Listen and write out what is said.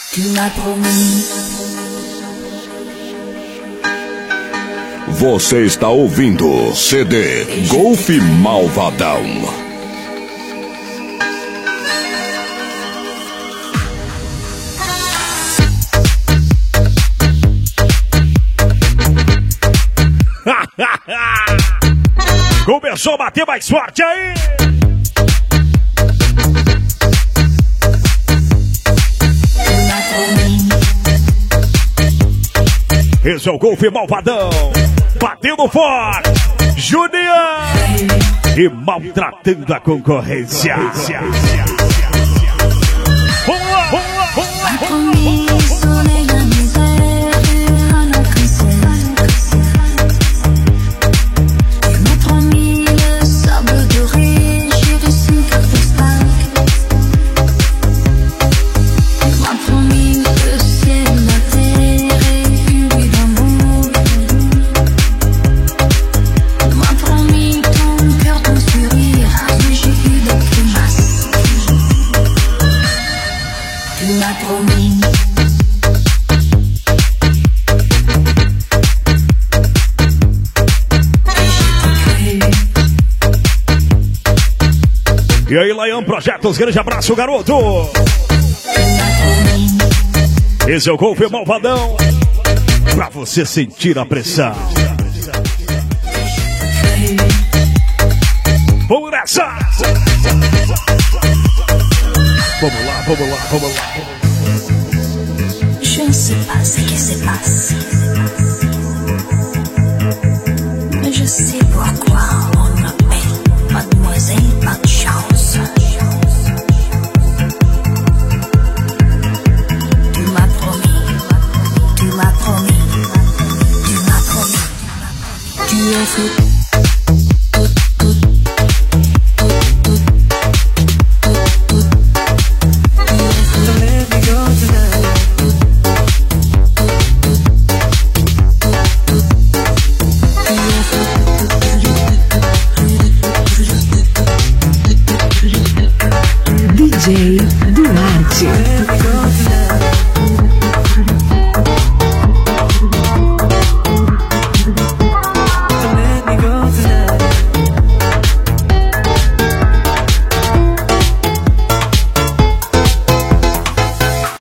Tu m'as promis. Você está ouvindo CD Golf Malvadão. Começou a bater mais forte aí. Esse é o Golf Malvadão. Batendo forte. Juninho. E maltratando a concorrência. Vamos lá, vamos lá, vamos lá, vamos lá. E aí, Lion Projetos, grande abraço, garoto! Esse é o Golf Malvadão, pra você sentir a pressão. Vamos nessa! Vamos lá, vamos lá, vamos lá. Je ne sais pas ce qui se passe, mais je sais pourquoi on m'appelle Mademoiselle Pas de Chance. Tu m'as promis, tu m'as promis, tu m'as promis. Tu es fou. DJ